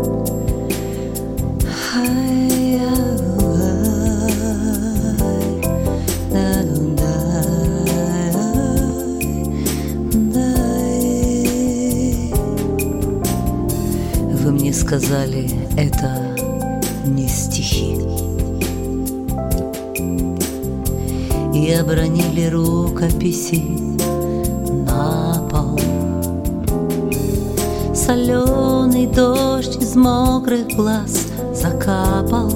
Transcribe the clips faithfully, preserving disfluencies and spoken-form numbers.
Вы мне сказали, это не стихи, и обронили рукописи на пол. Соленый дождь из мокрых глаз закапал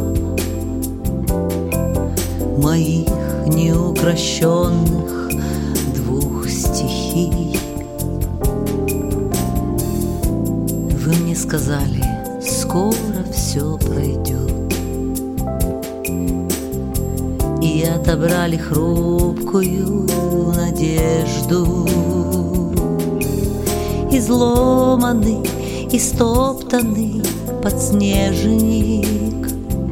моих неукрощенных двух стихий. Вы мне сказали, скоро все пройдет, и отобрали хрупкую надежду. Изломанный, истоптанный подснежник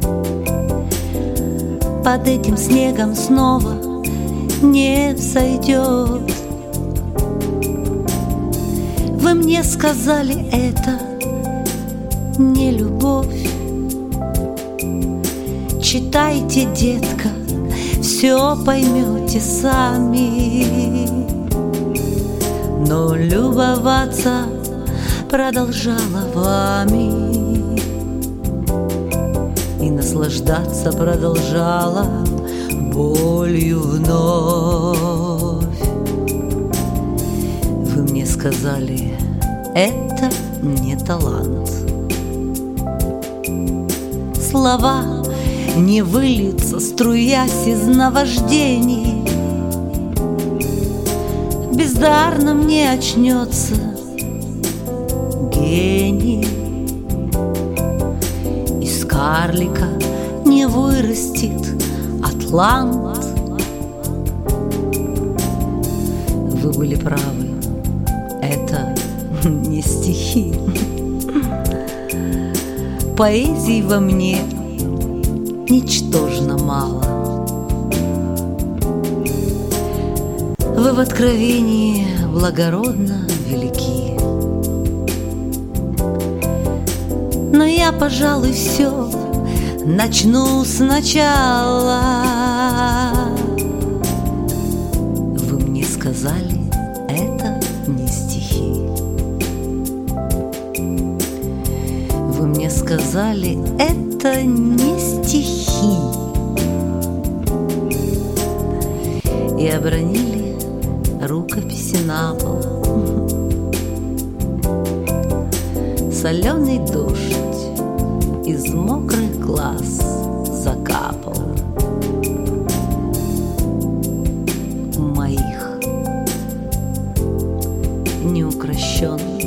под этим снегом снова не взойдет. Вы мне сказали, это не любовь. Читайте, детка, все поймете сами. Но любоваться продолжала вами, и наслаждаться продолжала болью вновь. Вы мне сказали, это не талант. Слова не выльются, струясь из наваждений. Бездарно мне очнется гений. Из карлика не вырастет атлант. Вы были правы, это не стихи. Поэзии во мне ничтожно мало. Вы в откровении благородно велики. Но я, пожалуй, все начну сначала. Вы мне сказали, это не стихи. Вы мне сказали, это не стихи. И обронили рукописи на пол. Соленый дождь из мокрых глаз закапал моих неукрощенных